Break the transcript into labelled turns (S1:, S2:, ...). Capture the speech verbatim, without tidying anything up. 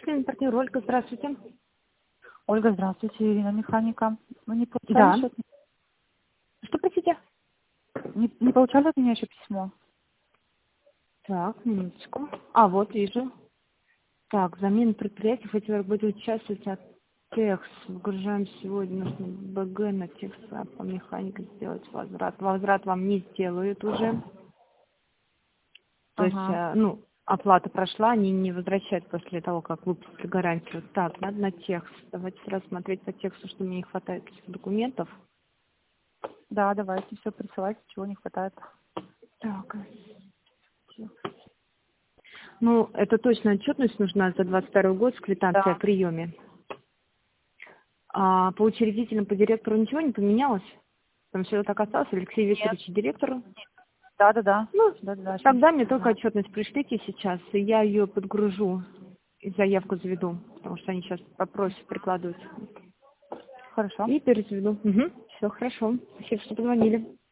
S1: Клининг партнер Ольга, здравствуйте.
S2: Ольга, здравствуйте, Ирина, механика. Вы не
S1: Да.
S2: получали, что,
S1: Что, простите?
S2: не, не получали от меня еще письмо?
S1: Так, минуточку. А, вот вижу. Так, замена предприятий, хотела работать участвовать от Текс. Выгружаем сегодня нужно БГ на Текс, а по механике сделать возврат. Возврат вам не сделают уже. То есть,
S2: Ага.
S1: э, ну, оплата прошла, они не возвращают после того, как выпустили гарантию. Так, надо на текст. Давайте сразу смотреть по тексту, что мне не хватает документов.
S2: Да, давайте все присылайте, чего не хватает.
S1: Так. Ну, это точно отчетность нужна за двадцать второй год с квитанцией о
S2: Да.
S1: приеме. А по учредителям, по директору ничего не поменялось? Там все так осталось, Алексей
S2: Нет.
S1: Викторович директору.
S2: Да, да, да.
S1: Ну,
S2: Да, да, да.
S1: тогда мне только отчетность пришлите сейчас, и я ее подгружу и заявку заведу, потому что они сейчас попросят прикладывать.
S2: Хорошо.
S1: И перезведу. Угу. Все хорошо. Спасибо, что позвонили.